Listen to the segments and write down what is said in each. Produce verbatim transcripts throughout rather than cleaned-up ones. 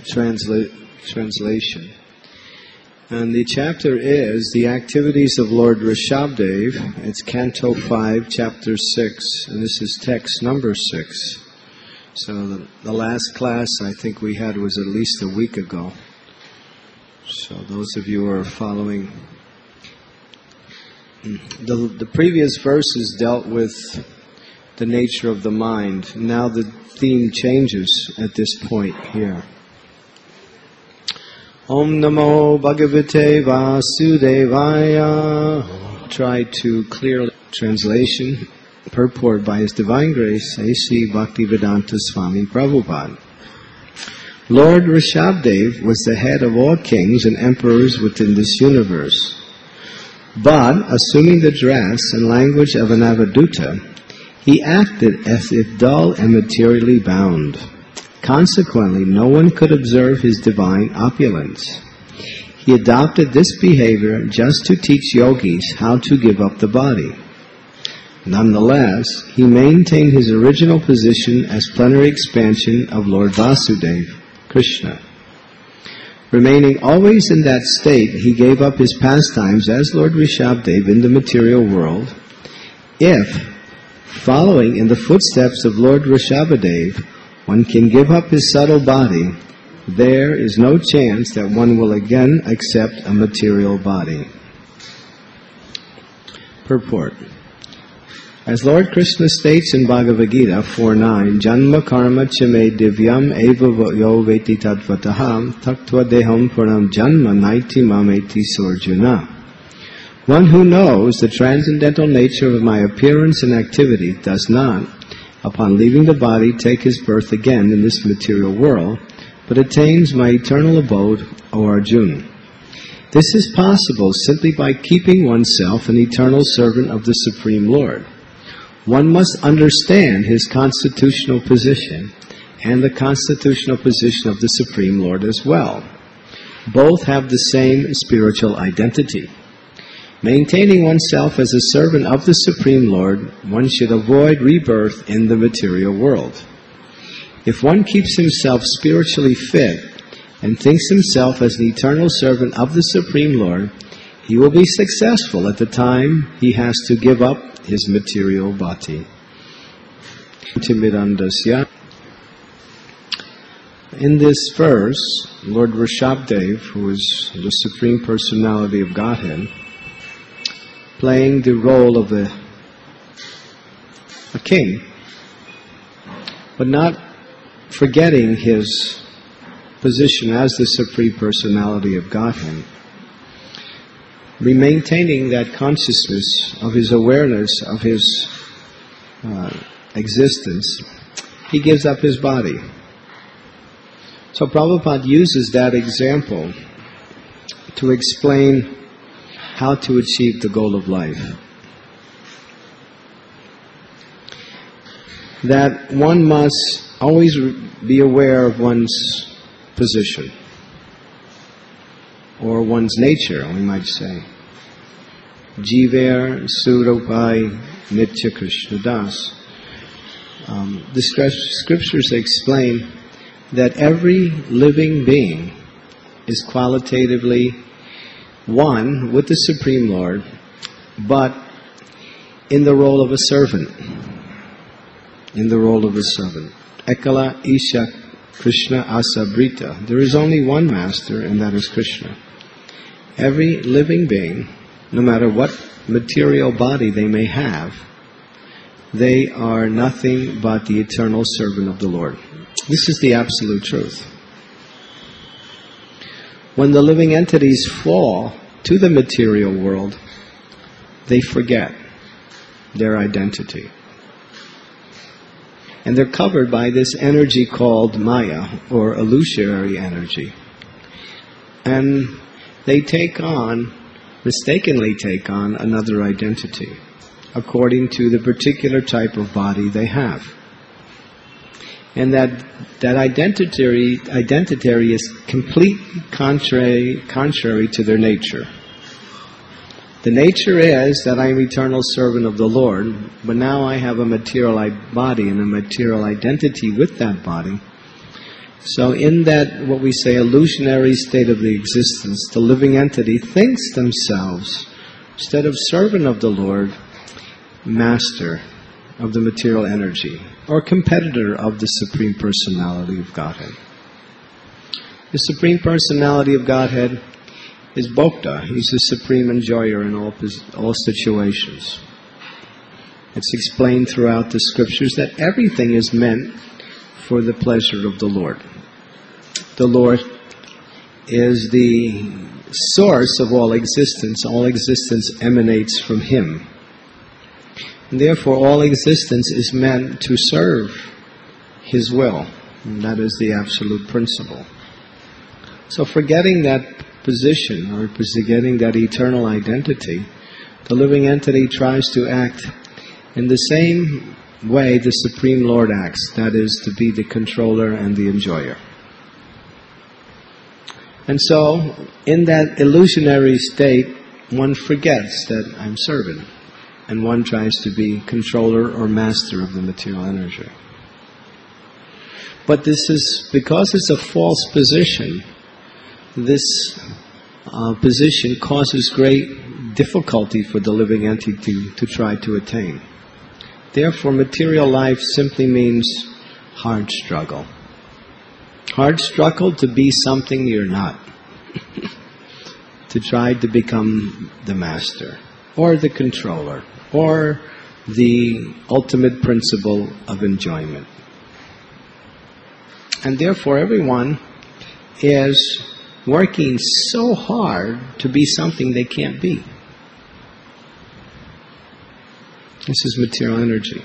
transla- translation. And the chapter is The Activities of Lord Rishabdev. It's Canto five, Chapter six, and this is text number six. So the, the last class I think we had was at least a week ago. So those of you who are following, the, the previous verses dealt with the nature of the mind. Now the theme changes at this point here. Om Namo Bhagavate Vasudevaya. Try to clear translation, purport by His Divine Grace, A C Bhaktivedanta Swami Prabhupada. Lord Rishabdev was the head of all kings and emperors within this universe. But, assuming the dress and language of an Avaduta, he acted as if dull and materially bound. Consequently, no one could observe his divine opulence. He adopted this behavior just to teach yogis how to give up the body. Nonetheless, he maintained his original position as plenary expansion of Lord Vasudeva, Krishna. Remaining always in that state, he gave up his pastimes as Lord Rishabdev in the material world. If, following in the footsteps of Lord Rishabdev, one can give up his subtle body, there is no chance that one will again accept a material body. Purport. As Lord Krishna states in Bhagavad Gita four nine, Janma karma chame divyam eva yo veti tadvataham taktva deham param janma naiti mameti sorjuna. One who knows the transcendental nature of my appearance and activity does not, upon leaving the body, take his birth again in this material world, but attains my eternal abode, O Arjuna. This is possible simply by keeping oneself an eternal servant of the Supreme Lord. One must understand his constitutional position and the constitutional position of the Supreme Lord as well. Both have the same spiritual identity. Maintaining oneself as a servant of the Supreme Lord, one should avoid rebirth in the material world. If one keeps himself spiritually fit and thinks himself as an eternal servant of the Supreme Lord, he will be successful at the time he has to give up his material body. In this verse, Lord Rishabdev, who is the Supreme Personality of Godhead, playing the role of a, a king, but not forgetting his position as the Supreme Personality of Godhead, maintaining that consciousness of his awareness of his uh, existence, he gives up his body. So Prabhupada uses that example to explain how to achieve the goal of life. That one must always be aware of one's position, or one's nature, we might say. Jiver Surupai Nitya Krishna Das. Um, the scriptures explain that every living being is qualitatively one with the Supreme Lord, but in the role of a servant. In the role of a servant. Ekala Isha Krishna Asabrita. There is only one master, and that is Krishna. Every living being, no matter what material body they may have, they are nothing but the eternal servant of the Lord. This is the absolute truth. When the living entities fall to the material world, they forget their identity. And they're covered by this energy called Maya, or illusory energy. And they take on, mistakenly take on, another identity, according to the particular type of body they have. And that that identity, identity is completely contrary, contrary to their nature. The nature is that I am eternal servant of the Lord, but now I have a material body and a material identity with that body. So in that, what we say, illusionary state of the existence, the living entity thinks themselves, instead of servant of the Lord, master of the material energy, or competitor of the Supreme Personality of Godhead. The Supreme Personality of Godhead is Bhokta. He's the supreme enjoyer in all, all situations. It's explained throughout the scriptures that everything is meant for the pleasure of the Lord. The Lord is the source of all existence. All existence emanates from Him. And therefore, all existence is meant to serve His will. And that is the absolute principle. So forgetting that position, or forgetting that eternal identity, the living entity tries to act in the same way the Supreme Lord acts, that is, to be the controller and the enjoyer. And so, in that illusionary state, one forgets that I'm servant, and one tries to be controller or master of the material energy. But this is, because it's a false position, this uh, position causes great difficulty for the living entity to, to try to attain. Therefore, material life simply means hard struggle. Hard struggle to be something you're not. To try to become the master, or the controller, or the ultimate principle of enjoyment. And therefore, everyone is working so hard to be something they can't be. This is material energy.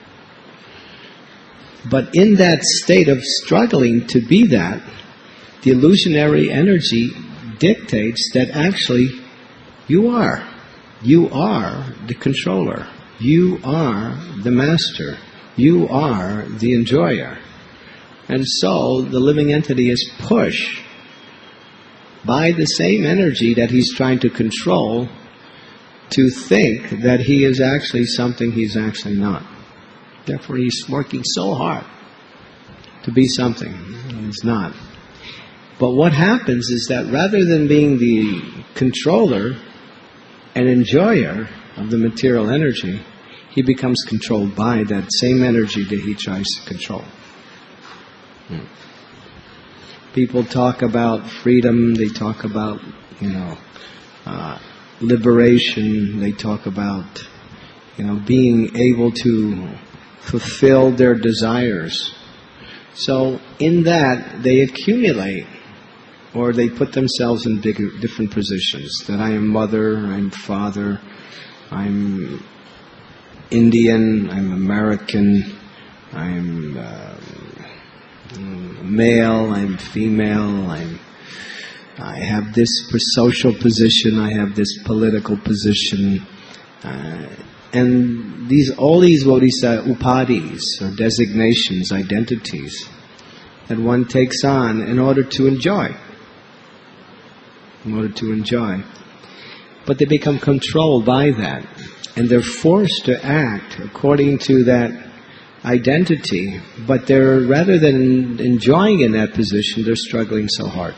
But in that state of struggling to be that, the illusionary energy dictates that actually you are. You are the controller. You are the master. You are the enjoyer. And so the living entity is pushed by the same energy that he's trying to control to think that he is actually something he's actually not. Therefore, he's working so hard to be something he's not. But what happens is that rather than being the controller and enjoyer of the material energy, he becomes controlled by that same energy that he tries to control. Hmm. People talk about freedom, they talk about, you know, uh, liberation, they talk about, you know, being able to fulfill their desires. So in that, they accumulate, or they put themselves in bigger, different positions. That I am mother, I'm father, I'm Indian, I'm American, I'm uh, male, I'm female, I'm I have this social position, I have this political position, uh, and these all these what he said, upadis, or designations, identities, that one takes on in order to enjoy. In order to enjoy. But they become controlled by that. And they're forced to act according to that identity. But they're, rather than enjoying in that position, they're struggling so hard.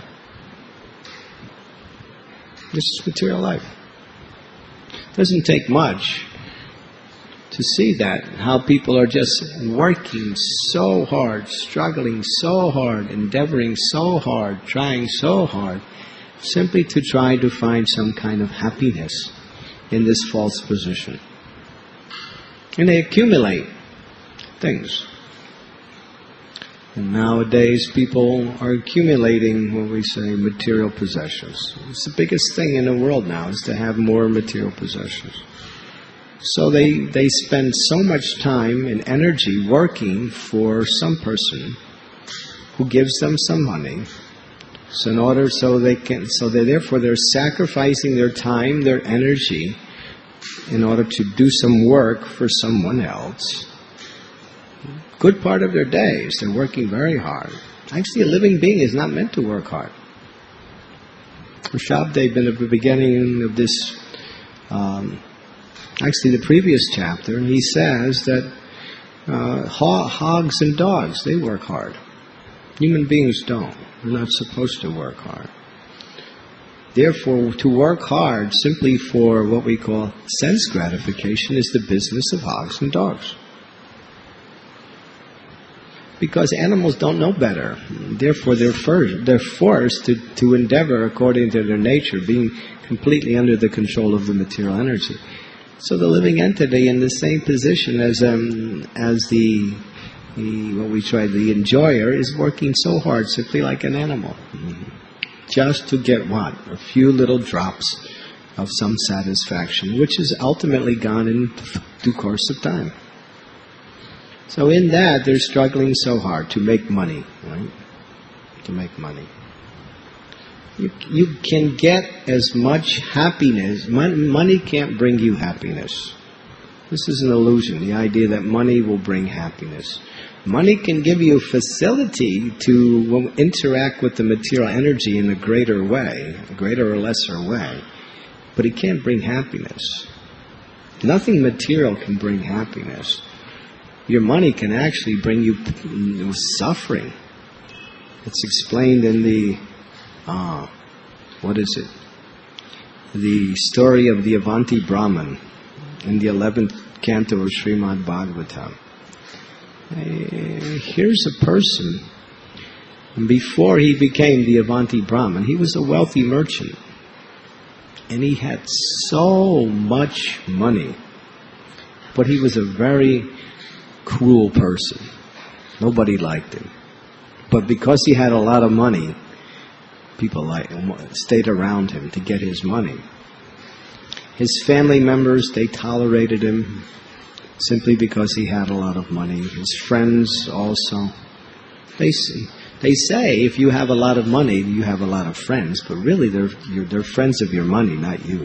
This is material life. It doesn't take much to see that, how people are just working so hard, struggling so hard, endeavoring so hard, trying so hard, simply to try to find some kind of happiness in this false position. And they accumulate things. And nowadays people are accumulating what we say material possessions. It's the biggest thing in the world now, is to have more material possessions. So they, they spend so much time and energy working for some person who gives them some money. So in order, so they can, so they therefore they're sacrificing their time, their energy, in order to do some work for someone else. Good part of their days, they're working very hard. Actually, a living being is not meant to work hard. Shabdev, in the beginning of this, um, actually the previous chapter, he says that uh, hogs and dogs, they work hard. Human beings don't. We're not supposed to work hard. Therefore, to work hard simply for what we call sense gratification is the business of hogs and dogs. Because animals don't know better. Therefore, they're, first, they're forced to, to endeavor according to their nature, being completely under the control of the material energy. So the living entity in the same position as um, as the, the what we try the enjoyer is working so hard, simply like an animal, just to get what? A few little drops of some satisfaction, which is ultimately gone in due course of time. So in that, they're struggling so hard to make money, right? To make money. You, you can get as much happiness. Mon- money can't bring you happiness. This is an illusion, the idea that money will bring happiness. Money can give you facility to interact with the material energy in a greater way, a greater or lesser way, but it can't bring happiness. Nothing material can bring happiness. Your money can actually bring you suffering. It's explained in the, uh, what is it? The story of the Avanti Brahman in the eleventh canto of Srimad Bhagavatam. Uh, here's a person, before he became the Avanti Brahman, he was a wealthy merchant. And he had so much money. But he was a very cruel person. Nobody liked him. But because he had a lot of money, people like stayed around him to get his money. His family members, they tolerated him simply because he had a lot of money. His friends also. They they say if you have a lot of money, you have a lot of friends, but really they're you're, they're friends of your money, not you.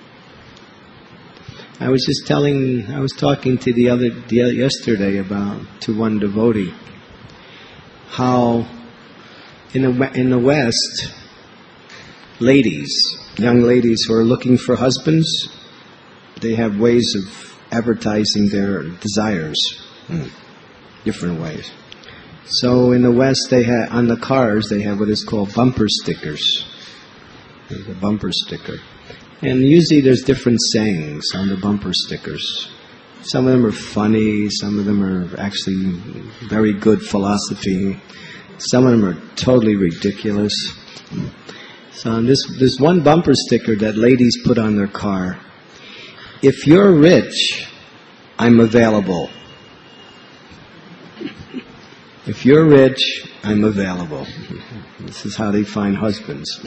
I was just telling, I was talking to the other the, yesterday about to one devotee how in the in the West, ladies, young ladies who are looking for husbands, they have ways of advertising their desires, mm. different ways. So in the West, they have on the cars they have what is called bumper stickers. There's a bumper sticker. And usually there's different sayings on the bumper stickers. Some of them are funny, some of them are actually very good philosophy. Some of them are totally ridiculous. So on this, this one bumper sticker that ladies put on their car, if you're rich, I'm available. If you're rich, I'm available. This is how they find husbands.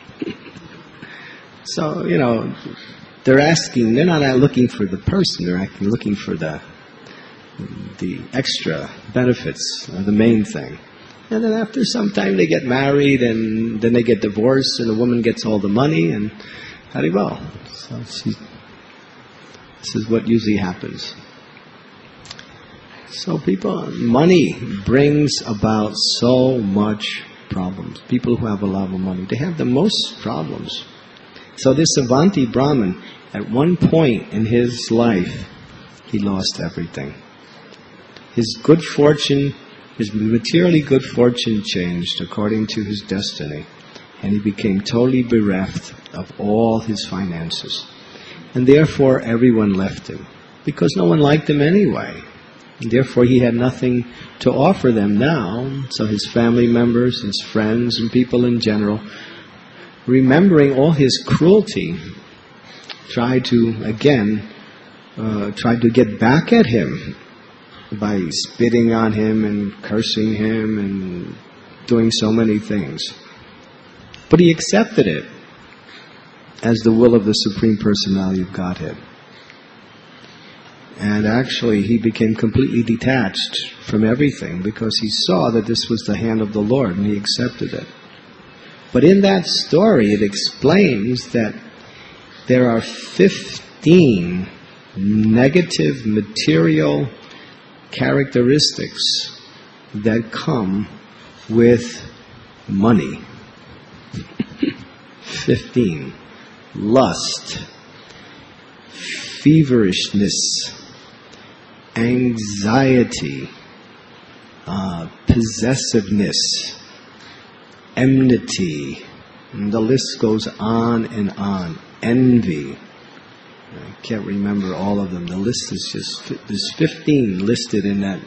So, you know, they're asking, they're not looking for the person, they're actually looking for the the extra benefits, are the main thing. And then after some time they get married and then they get divorced and the woman gets all the money and very well. So she, this is what usually happens. So people, money brings about so much problems. People who have a lot of money, they have the most problems. So this Avanti Brahman, at one point in his life, he lost everything. His good fortune, his materially good fortune changed according to his destiny. And he became totally bereft of all his finances. And therefore everyone left him. Because no one liked him anyway. And therefore he had nothing to offer them now. So his family members, his friends, and people in general, remembering all his cruelty, tried to, again, uh, tried to get back at him by spitting on him and cursing him and doing so many things. But he accepted it as the will of the Supreme Personality of Godhead. And actually he became completely detached from everything because he saw that this was the hand of the Lord and he accepted it. But in that story it explains that there are fifteen negative material characteristics that come with money. Fifteen. Lust, feverishness, anxiety, uh, possessiveness, enmity, and the list goes on and on. Envy. I can't remember all of them. The list is just, there's fifteen listed in that.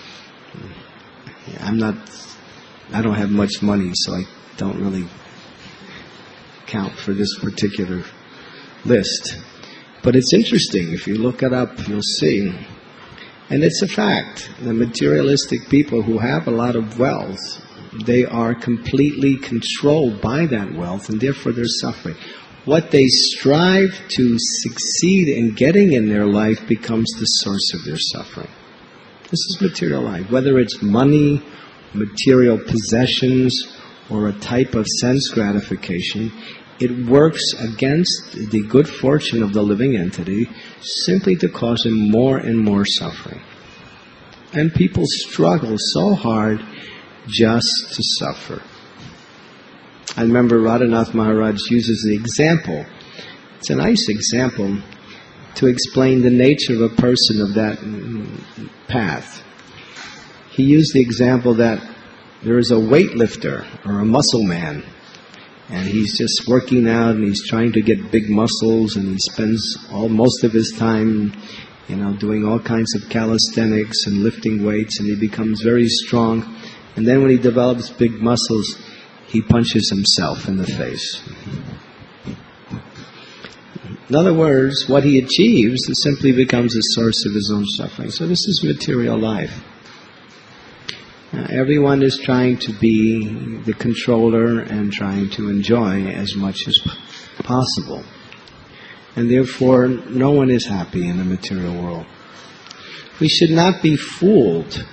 I'm not, I don't have much money, so I don't really count for this particular list. But it's interesting. If you look it up, you'll see. And it's a fact. The materialistic people who have a lot of wealth, they are completely controlled by that wealth, and therefore they're suffering. What they strive to succeed in getting in their life becomes the source of their suffering. This is material life. Whether it's money, material possessions, or a type of sense gratification, it works against the good fortune of the living entity simply to cause him more and more suffering. And people struggle so hard just to suffer. I remember Radhanath Maharaj uses the example. It's a nice example to explain the nature of a person of that path. He used the example that there is a weightlifter or a muscle man, and he's just working out and he's trying to get big muscles, and he spends all most of his time, you know, doing all kinds of calisthenics and lifting weights, and he becomes very strong. And then when he develops big muscles, he punches himself in the face. In other words, what he achieves simply becomes a source of his own suffering. So this is material life. Uh, everyone is trying to be the controller and trying to enjoy as much as possible. And therefore, no one is happy in the material world. We should not be fooled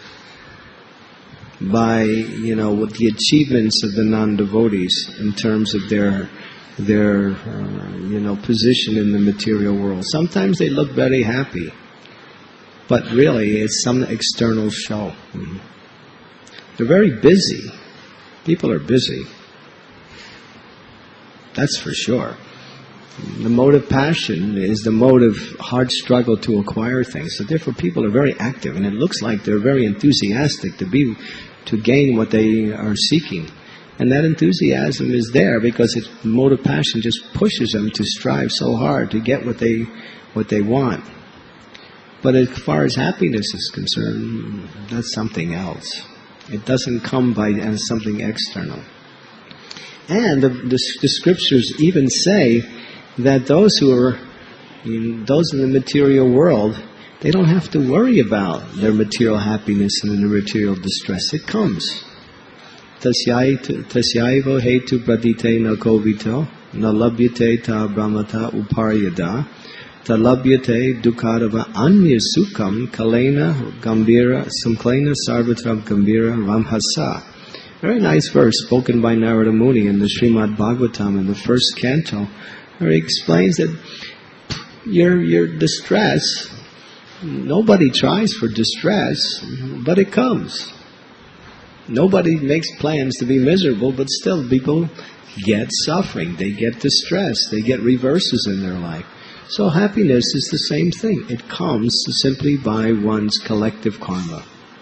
by, you know, with the achievements of the non-devotees in terms of their, their, uh, you know, position in the material world. Sometimes they look very happy, but really it's some external show. Mm-hmm. They're very busy. People are busy. That's for sure. The mode of passion is the mode of hard struggle to acquire things. So therefore people are very active, and it looks like they're very enthusiastic to be, to gain what they are seeking. And that enthusiasm is there because it's, the mode of passion just pushes them to strive so hard to get what they, what they want. But as far as happiness is concerned, that's something else. It doesn't come by as something external. And the, the, the scriptures even say that those who are, in, those in the material world, they don't have to worry about their material happiness and their material distress. It comes. Tasyaivo hetu pradite na kovito, na labhyate ta brahmata uparyada, ta labhyate dukadava anya sukham kalena gambira samklena sarvatra gambira ramhasa. Very nice verse spoken by Narada Muni in the Srimad Bhagavatam in the first canto, where he explains that your your distress, nobody tries for distress, but it comes. Nobody makes plans to be miserable, but still people get suffering, they get distress, they get reverses in their life. So happiness is the same thing. It comes simply by one's collective karma.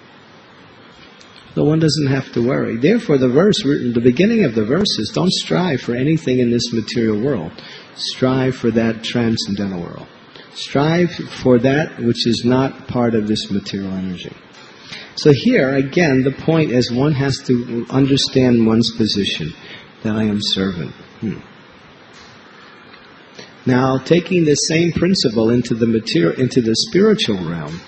So one doesn't have to worry. Therefore the verse, the beginning of the verse is, don't strive for anything in this material world. Strive for that transcendental world. Strive for that which is not part of this material energy. So here, again, the point is one has to understand one's position, that I am servant. Hmm. Now, taking the same principle into the material, into the spiritual realm,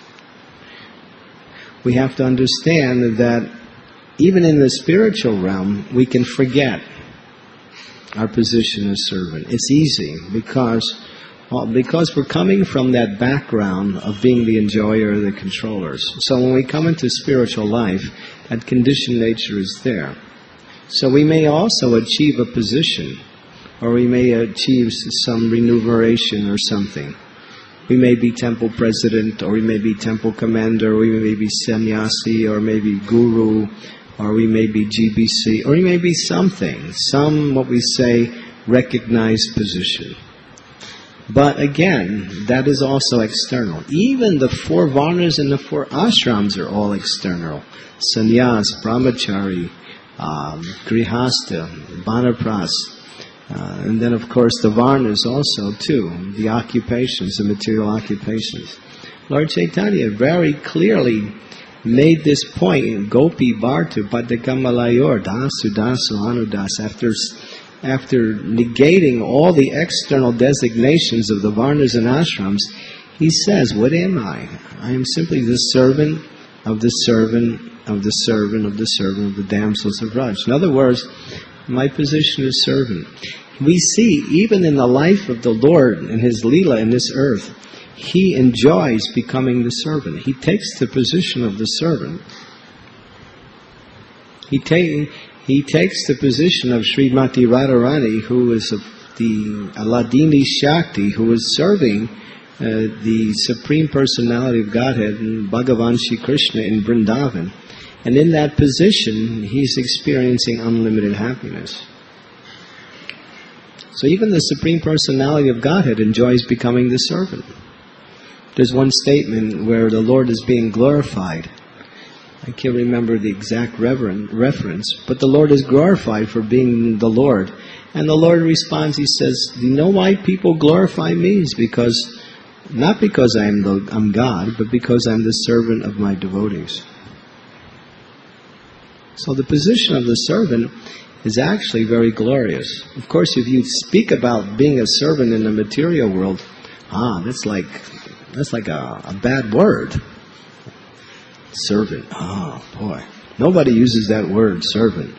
we have to understand that even in the spiritual realm, we can forget our position as servant. It's easy because well, because we're coming from that background of being the enjoyer or the controllers. So when we come into spiritual life, that conditioned nature is there. So we may also achieve a position, or we may achieve some remuneration or something. We may be temple president, or we may be temple commander, or we may be sannyasi, or maybe guru, or we may be G B C, or we may be something, some, what we say, recognized position. But again, that is also external. Even the four varnas and the four ashrams are all external. Sannyas, brahmachari, um, grihastha, banapras, uh, and then of course the varnas also too, the occupations, the material occupations. Lord Chaitanya very clearly made this point in Gopi Bhartu Padakamalayur Dasu Dasu Anudas after after negating all the external designations of the varnas and ashrams. He says, what am I? I am simply the servant of the servant of the servant of the servant of the damsels of Raj. In other words, my position is servant. We see even in the life of the Lord and His Leela in this earth, He enjoys becoming the servant. He takes the position of the servant. He, ta- he takes the position of Srimati Radharani, who is a, the Aladini Shakti, who is serving uh, the Supreme Personality of Godhead, Bhagavan Shri Krishna in Vrindavan. And in that position, he's experiencing unlimited happiness. So even the Supreme Personality of Godhead enjoys becoming the servant. There's one statement where the Lord is being glorified. I can't remember the exact reverend, reference, but the Lord is glorified for being the Lord. And the Lord responds, He says, you know why people glorify me? It's because, not because I'm, the, I'm God, but because I'm the servant of my devotees. So the position of the servant is actually very glorious. Of course, if you speak about being a servant in the material world, ah, that's like that's like a, a bad word. Servant. Oh, boy. Nobody uses that word, servant.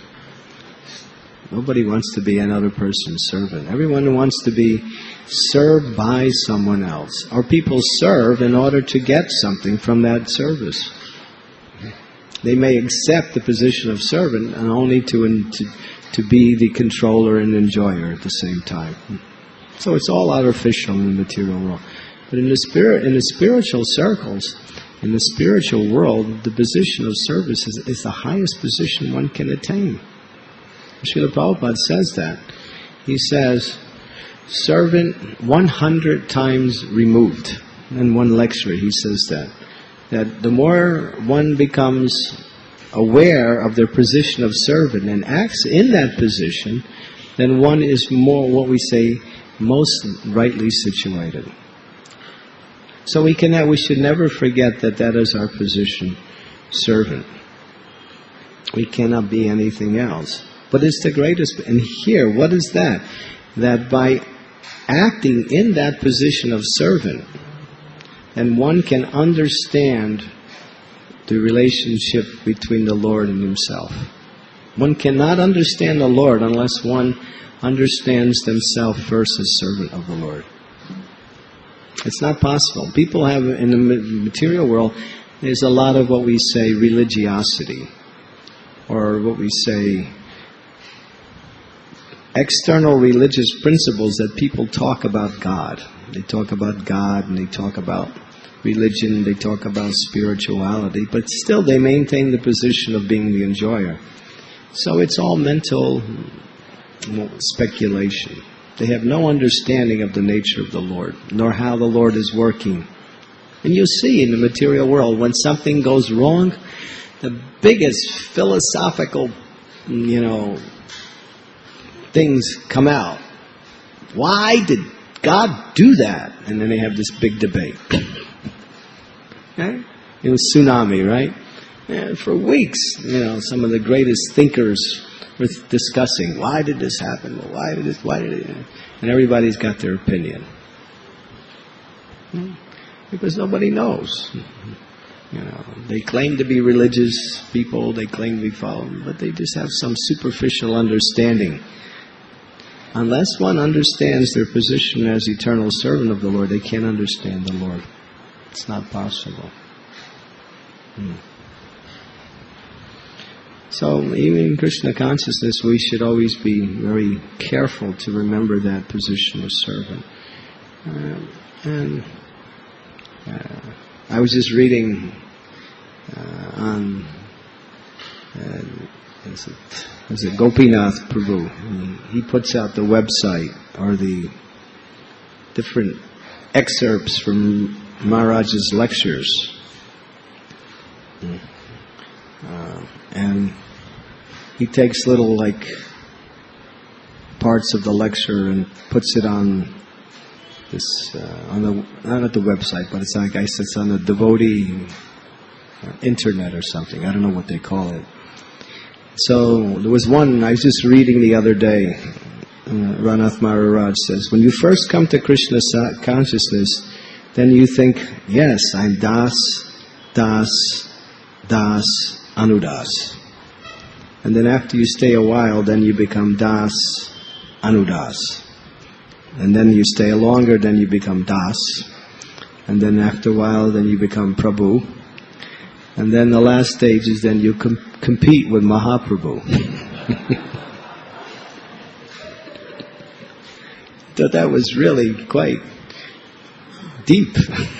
Nobody wants to be another person's servant. Everyone wants to be served by someone else. Or people serve in order to get something from that service. They may accept the position of servant and only to, to to be the controller and enjoyer at the same time. So it's all artificial in the material world. But in the spirit, in the spiritual circles, in the spiritual world, the position of service is, is the highest position one can attain. Srila Prabhupada says that. He says, servant one hundred times removed. In one lecture he says that. That the more one becomes aware of their position of servant and acts in that position, then one is more, what we say, most rightly situated. So we can, we should never forget that that is our position, servant. We cannot be anything else. But it's the greatest. And here, what is that? That by acting in that position of servant, and one can understand the relationship between the Lord and himself. One cannot understand the Lord unless one understands themselves first as servant of the Lord. It's not possible. People have, in the material world, there's a lot of what we say religiosity, or what we say external religious principles that people talk about God. They talk about God and they talk about religion, they talk about spirituality, but still they maintain the position of being the enjoyer. So it's all mental speculation. They have no understanding of the nature of the Lord, nor how the Lord is working. And you'll see in the material world, when something goes wrong, the biggest philosophical, you know, things come out. Why did God do that? And then they have this big debate. Okay? It was tsunami, right? And for weeks, you know, some of the greatest thinkers were discussing, why did this happen? Well, why did this? Why did it? And everybody's got their opinion. Because nobody knows. You know, they claim to be religious people, they claim to be following, but they just have some superficial understanding. Unless one understands their position as eternal servant of the Lord, they can't understand the Lord. It's not possible. Hmm. So even in Krishna consciousness, we should always be very careful to remember that position of servant. Uh, and uh, I was just reading uh, on uh, is it, is it Gopinath Prabhu. He, he puts out the website or the different excerpts from Maharaj's lectures. Uh, and he takes little like parts of the lecture and puts it on this uh, on the not at the website, but it's like I guess it's on the devotee uh, internet or something. I don't know what they call it. So there was one I was just reading the other day. Uh, Ranath Maharaj says, when you first come to Krishna consciousness, then you think, yes, I'm Das, Das, Das, Anudas. And then after you stay a while, then you become Das, Anudas. And then you stay longer, then you become Das. And then after a while, then you become Prabhu. And then the last stage is then you com- compete with Mahaprabhu. So that was really quite deep.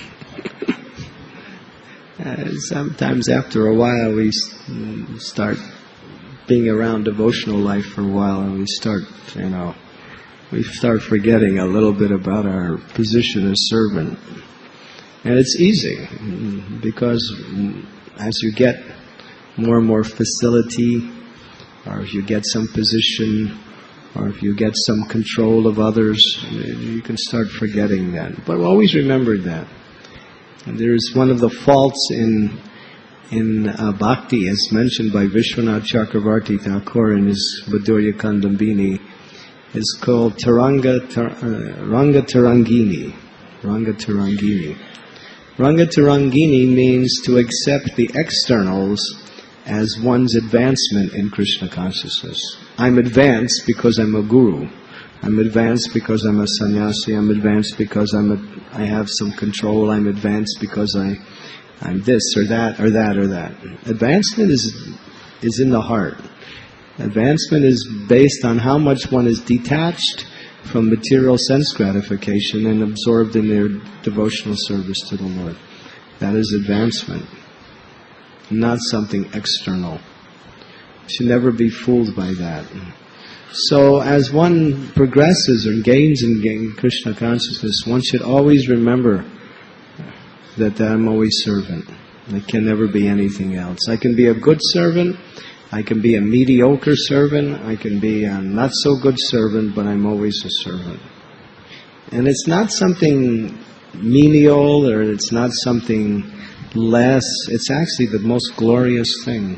uh, sometimes after a while we start being around devotional life for a while and we start, you know, we start forgetting a little bit about our position as servant. And it's easy because as you get more and more facility, or if you get some position, or if you get some control of others, you can start forgetting that. But always remember that. And there's one of the faults in in uh, bhakti, as mentioned by Vishwanath Chakravarti Thakur in his Madhurya Kandambini, is called Taranga, tar, uh, Ranga Tarangini. Ranga Tarangini. Ranga Tarangini means to accept the externals as one's advancement in Krishna consciousness. I'm advanced because I'm a guru. I'm advanced because I'm a sannyasi. I'm advanced because I'm a, I have some control. I'm advanced because I, I'm this or that or that or that. Advancement is is in the heart. Advancement is based on how much one is detached from material sense gratification and absorbed in their devotional service to the Lord. That is advancement, not something external. Should never be fooled by that. So as one progresses or gains in gain Krishna consciousness, one should always remember that I'm always servant. I can never be anything else. I can be a good servant, I can be a mediocre servant, I can be a not so good servant, but I'm always a servant. And it's not something menial or it's not something less. It's actually the most glorious thing.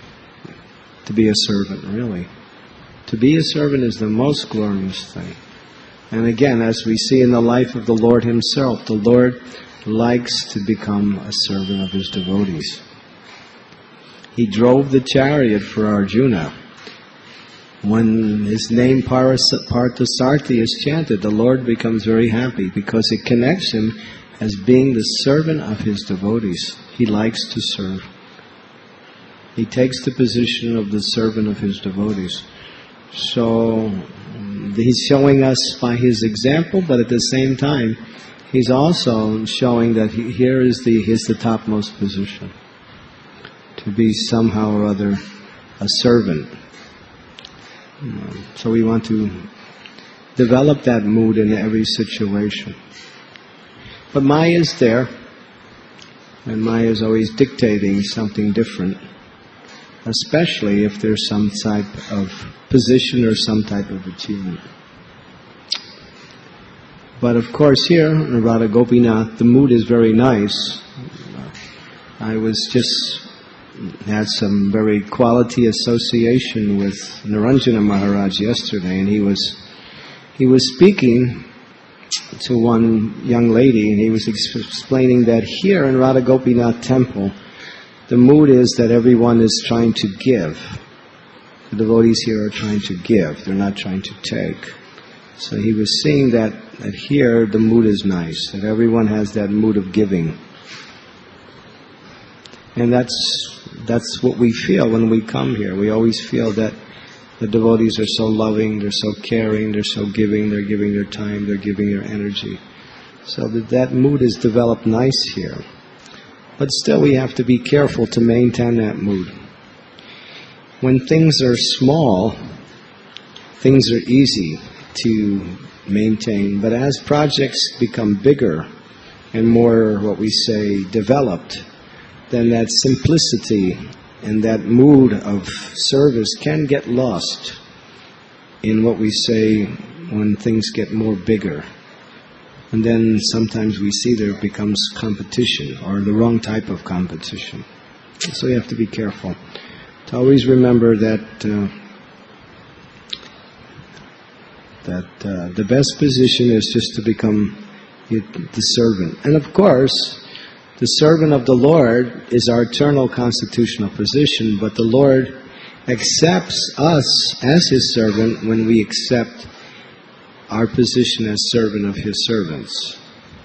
To be a servant, really. To be a servant is the most glorious thing. And again, as we see in the life of the Lord Himself, the Lord likes to become a servant of His devotees. He drove the chariot for Arjuna. When his name Parthasarthi is chanted, the Lord becomes very happy because it connects him as being the servant of His devotees. He likes to serve. He takes the position of the servant of His devotees. So He's showing us by His example, but at the same time, He's also showing that he, here is the He's the topmost position. To be somehow or other a servant. So we want to develop that mood in every situation. But Maya is there, and Maya is always dictating something different. Especially if there's some type of position or some type of achievement. But of course here, in Radha Gopinath, the mood is very nice. I was just, had some very quality association with Naranjana Maharaj yesterday, and he was, he was speaking to one young lady, and he was ex- explaining that here in Radha Gopinath temple, the mood is that everyone is trying to give. The devotees here are trying to give. They're not trying to take. So he was seeing that, that here the mood is nice. That everyone has that mood of giving. And that's that's what we feel when we come here. We always feel that the devotees are so loving, they're so caring, they're so giving, they're giving their time, they're giving their energy. So that that mood is developed nice here. But still we have to be careful to maintain that mood. When things are small, things are easy. to maintain. But as projects become bigger and more, what we say, developed, then that simplicity and that mood of service can get lost in what we say when things get more bigger. And then sometimes we see there becomes competition, or the wrong type of competition. So you have to be careful to always remember that uh, that uh, the best position is just to become the servant. And of course, the servant of the Lord is our eternal constitutional position, but the Lord accepts us as His servant when we accept our position as servant of His servants.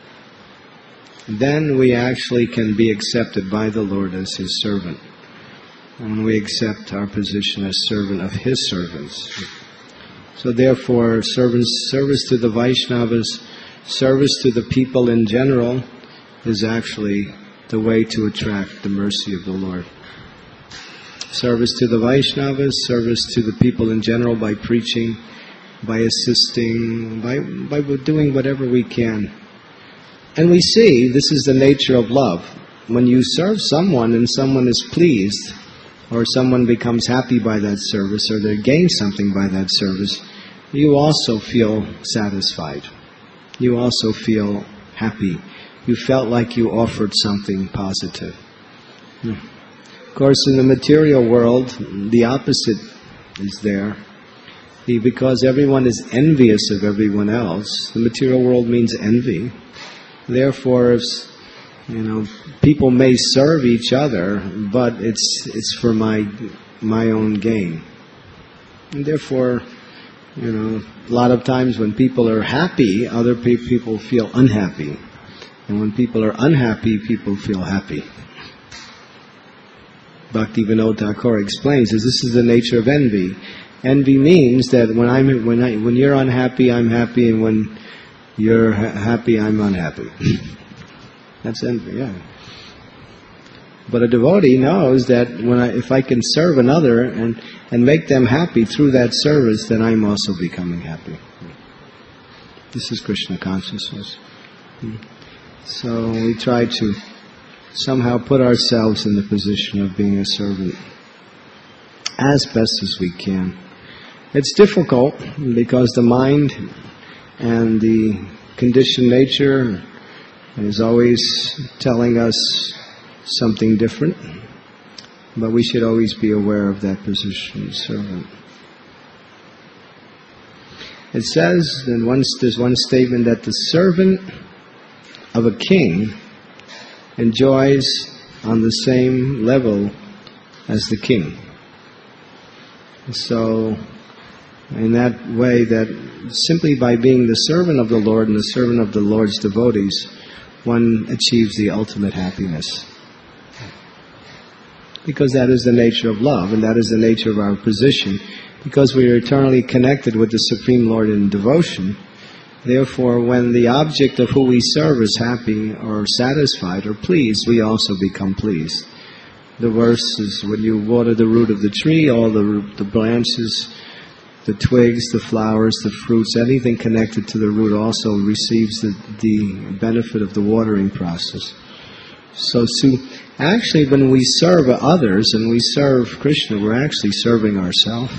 Then we actually can be accepted by the Lord as His servant, when we accept our position as servant of His servants. So therefore, servants, service to the Vaishnavas, service to the people in general, is actually the way to attract the mercy of the Lord. Service to the Vaishnavas, service to the people in general by preaching, by assisting, by, by doing whatever we can. And we see this is the nature of love. When you serve someone and someone is pleased, or someone becomes happy by that service, or they gain something by that service, you also feel satisfied. You also feel happy. You felt like you offered something positive. Of course, in the material world, the opposite is there. Because everyone is envious of everyone else, the material world means envy. Therefore, if, you know, people may serve each other, but it's it's for my my own gain. And therefore, you know, a lot of times when people are happy, other pe- people feel unhappy. And when people are unhappy, people feel happy. Bhaktivinoda Thakur explains that this is the nature of envy. Envy means that when I'm when I when you're unhappy, I'm happy, and when you're ha- happy, I'm unhappy. That's envy, yeah. But a devotee knows that when I, if I can serve another and and make them happy through that service, then I'm also becoming happy. This is Krishna consciousness. So we try to somehow put ourselves in the position of being a servant as best as we can. It's difficult because the mind and the conditioned nature is always telling us something different, but we should always be aware of that position, servant. It says, in one, there's one statement that the servant of a king enjoys on the same level as the king. So, in that way, that simply by being the servant of the Lord and the servant of the Lord's devotees, one achieves the ultimate happiness. Because that is the nature of love, and that is the nature of our position. Because we are eternally connected with the Supreme Lord in devotion, therefore, when the object of who we serve is happy or satisfied or pleased, we also become pleased. The verse is, when you water the root of the tree, all the the branches, the twigs, the flowers, the fruits, anything connected to the root also receives the, the benefit of the watering process. So, so actually, when we serve others and we serve Krishna, we're actually serving ourselves.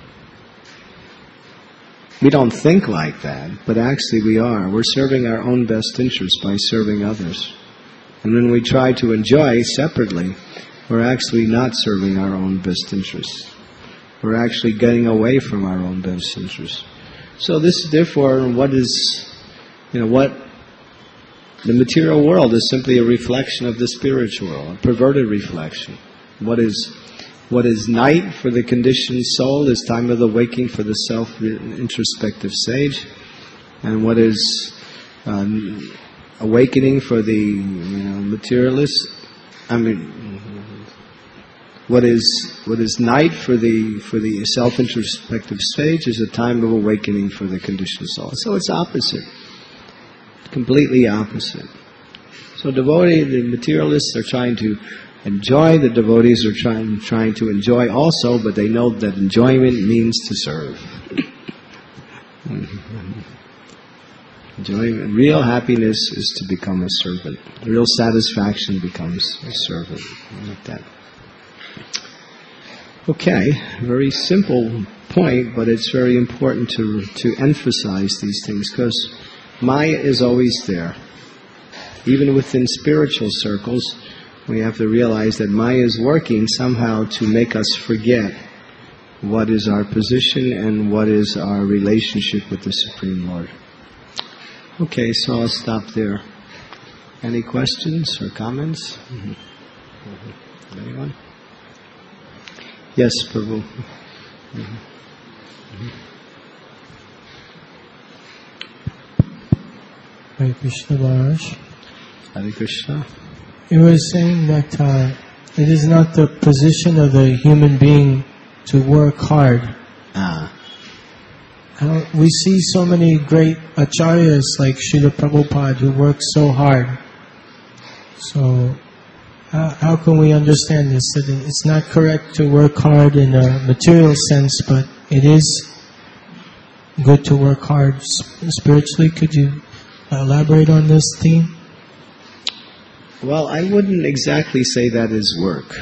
We don't think like that, but actually we are. We're serving our own best interests by serving others. And when we try to enjoy separately, we're actually not serving our own best interests. We're actually getting away from our own best interests. So this, therefore, what is, you know, what the material world is simply a reflection of the spiritual world, a perverted reflection. What is What is night for the conditioned soul is time of the waking for the self-introspective sage. And what is um, awakening for the you know, materialist, I mean, what is what is night for the for the self-introspective sage is a time of awakening for the conditioned soul. So it's opposite, completely opposite. So devotee, the materialists are trying to enjoy, the devotees are trying trying to enjoy also, but they know that enjoyment means to serve. Enjoyment, real happiness is to become a servant. Real satisfaction becomes a servant. Like that. Okay, very simple point, but it's very important to to emphasize these things because Maya is always there. Even within spiritual circles, we have to realize that Maya is working somehow to make us forget what is our position and what is our relationship with the Supreme Lord. Okay, so I'll stop there. Any questions or comments? Mm-hmm. Mm-hmm. Anyone? Yes, Prabhu. Mm-hmm. Mm-hmm. Hare Krishna Maharaj. Hare Krishna. You were saying that uh, it is not the position of the human being to work hard. Ah. How, we see so many great acharyas like Srila Prabhupada who work so hard. So, how, how can we understand this? That it's not correct to work hard in a material sense, but it is good to work hard spiritually. Could you elaborate on this theme? Well, I wouldn't exactly say that is work.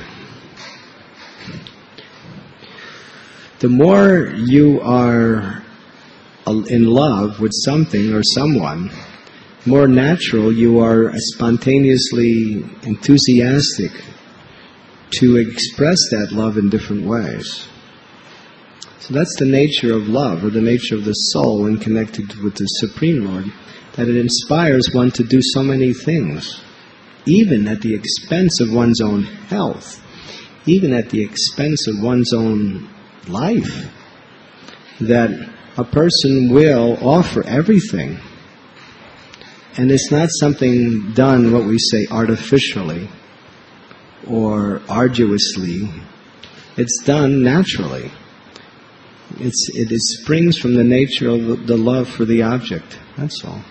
The more you are in love with something or someone, more natural you are spontaneously enthusiastic to express that love in different ways. So that's the nature of love, or the nature of the soul when connected with the Supreme Lord, that it inspires one to do so many things, even at the expense of one's own health, even at the expense of one's own life, that a person will offer everything. And it's not something done, what we say, artificially or arduously. It's done naturally. It's, it, it springs from the nature of the, the love for the object. That's all.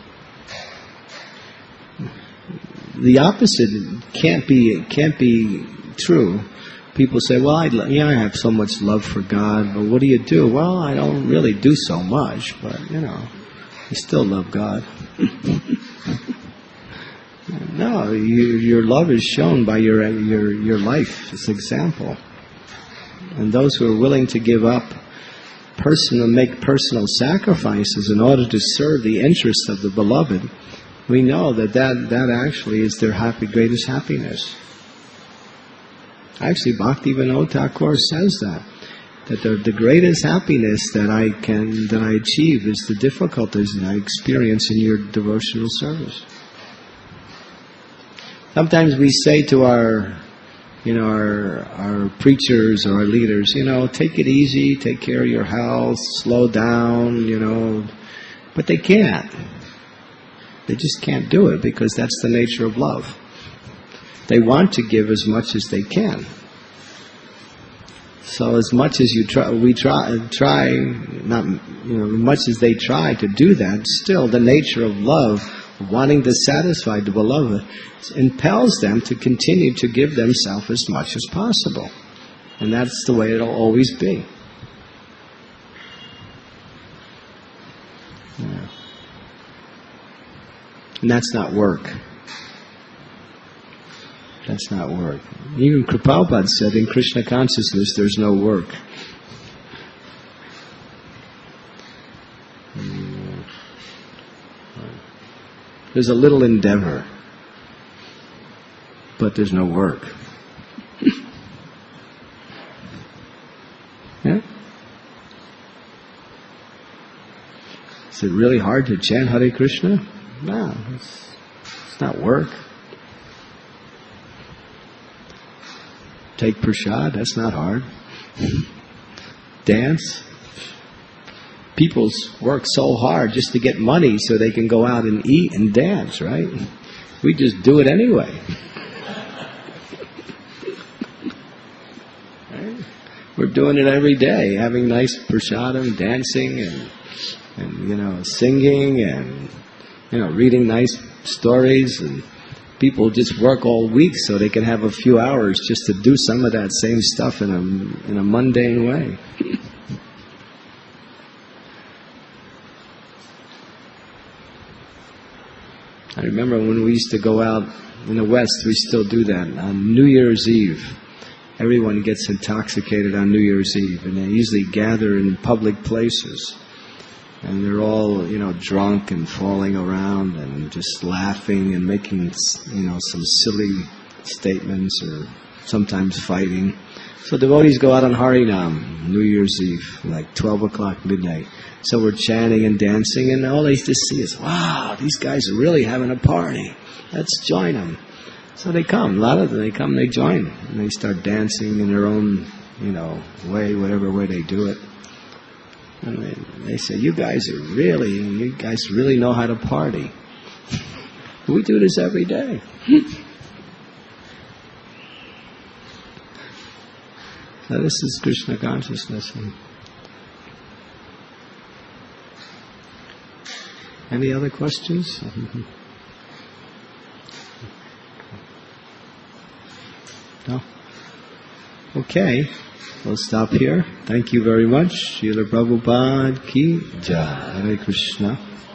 The opposite can't be can't be true. People say, well, I, yeah, I have so much love for God, but what do you do? Well, I don't really do so much, but, you know, I still love God. No, you, your love is shown by your, your, your life as example. And those who are willing to give up personal, make personal sacrifices in order to serve the interests of the beloved, we know that that, that actually is their happy, greatest happiness. Actually, Bhaktivinoda Thakur says that, that the, the greatest happiness that I can, that I achieve is the difficulties that I experience in your devotional service. Sometimes we say to our, you know, our, our preachers or our leaders, you know, take it easy, take care of your health, slow down, you know, but they can't. They just can't do it because that's the nature of love. They want to give as much as they can. So as much as you try, we try, try, not, you know, as much as they try to do that, still the nature of love, wanting to satisfy the beloved, impels them to continue to give themselves as much as possible. And that's the way it'll always be. Yeah. And that's not work. That's not work. Even Prabhupada said in Krishna consciousness there's no work. There's a little endeavor, but there's no work. Yeah? Is it really hard to chant Hare Krishna? No, it's, it's not work. Take prasad, that's not hard. Dance. People work so hard just to get money so they can go out and eat and dance, right? We just do it anyway. Right? We're doing it every day, having nice prasadam, dancing and, and, you know, singing and, you know, reading nice stories, and people just work all week so they can have a few hours just to do some of that same stuff in a in a mundane way. I remember when we used to go out in the West, we still do that. On New Year's Eve, everyone gets intoxicated on New Year's Eve, and they usually gather in public places. And they're all, you know, drunk and falling around and just laughing and making, you know, some silly statements or sometimes fighting. So devotees go out on Harinam, New Year's Eve, like twelve o'clock midnight. So we're chanting and dancing, and all they just see is, wow, these guys are really having a party. Let's join them. So they come. A lot of them, they come, they join. And they start dancing in their own, you know, way, whatever way they do it. And they, they say, you guys are really, you guys really know how to party. We do this every day. So this is Krishna consciousness. Any other questions? No? Okay. We'll stop here. Thank you very much. Srila Prabhupada ki jai. Hare Krishna.